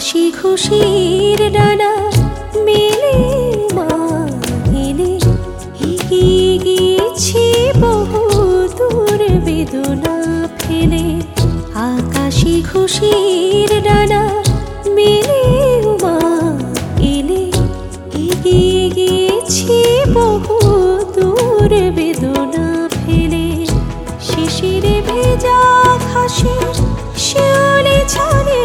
আকাশি খুশির ডানা মেলে মা এলে এগিয়ে গিয়েছি বহু দূর বেদনা ফেলে। আকাশি খুশির ডানা মেলে মা এলে এগিয়ে গিয়েছি বহু দূর বেদনা ফেলে। শিশিরে ভেজা ঘাসে শিউলি ছাড়ে,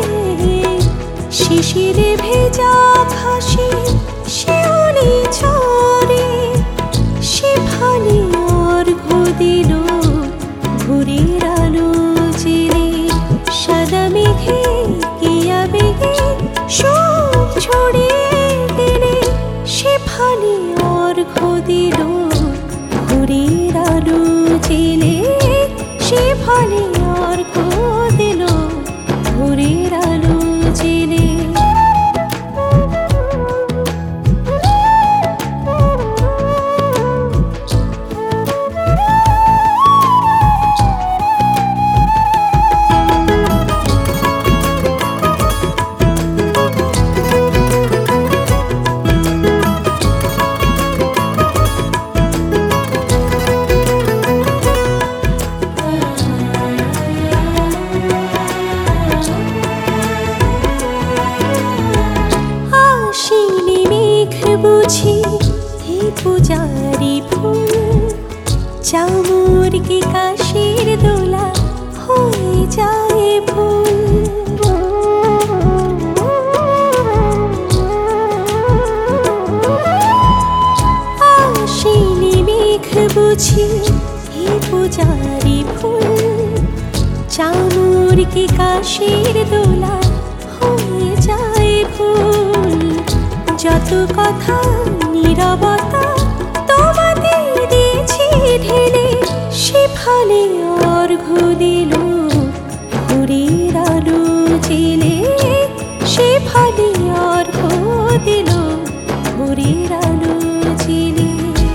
শিশিরে ভেজা ঘাসে শিউলি ছাড়ে। শেফালি অর্ঘ্য দিল ভোরের আলো জেলে। সাদা মেঘে কি আবেগে শোক ছড়িয়ে গেলে। শেফালি অর্ঘ্য দিল ভোরের আলো জেলে। শেফালি অর্ঘ্য দিল ভোরের আলো জেলে। বুঝি হে পূজারি ফুল, চামর কি কাশির দোলা হয়ে যায় ভুল। আশিনি মেঘ বুঝি হে পূজারি ফুল, চামর কি কাশির দোলা হয়ে যায় ভুল। যত কথা নীরবতা তোমাদের দিয়েছি ঢেলে। শেফালি অর্ঘ্য দিল ভোরের আলো জেলে। শেফালি অর্ঘ্য দিল ভোরের আলো জেলে।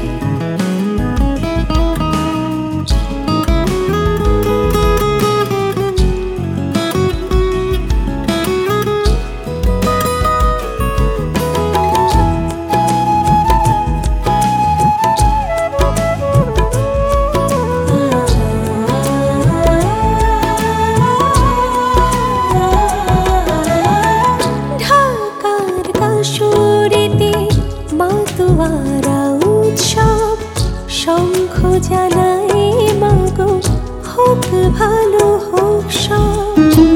উৎসব শঙ্খ জানায় মাগো হোক ভালো হোক সব।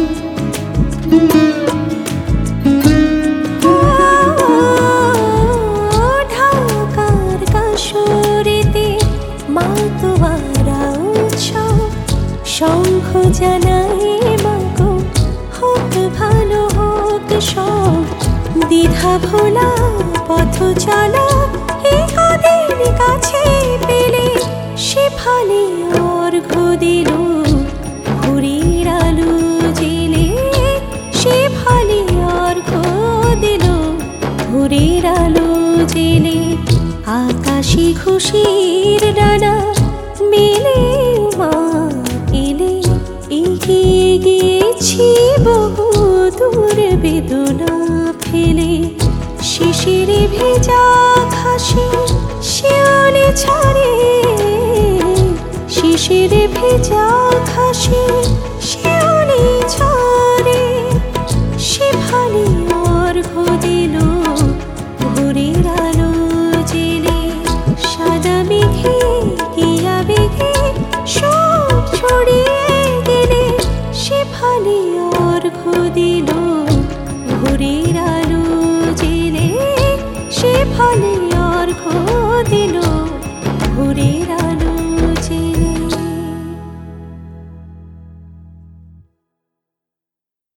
ঢাকার কাশরেতে মাতোয়ারা উৎসব শঙ্খ জানায় মাগো হোক ভালো হোক সব। দ্বিধা ভোলা পথ চলা একাদের কাছে পেলে। শেফালি অর্ঘ্য দিল ভোরের আলো জেলে। শেফালি অর্ঘ্য দিল ভোরের আলো জেলে। আকাশি খুশির ডানা মেলে মা এলে এগিয়ে গিয়েছি বহু দূর বেদনা ফেলে। শিশিরে ভেজা ঘাসে শিউলি ছাড়ে, শিশিরে ভেজা ঘাসে শিউলি ছাড়ে। শেফালি অর্ঘ্য দিল ভোরের আলো জেলে। সাদা মেঘে কি আবেগে শোক ছড়িয়ে গেলে। শেফালি অর্ঘ্য দিল ভোরের আলো জেলে। শেফালি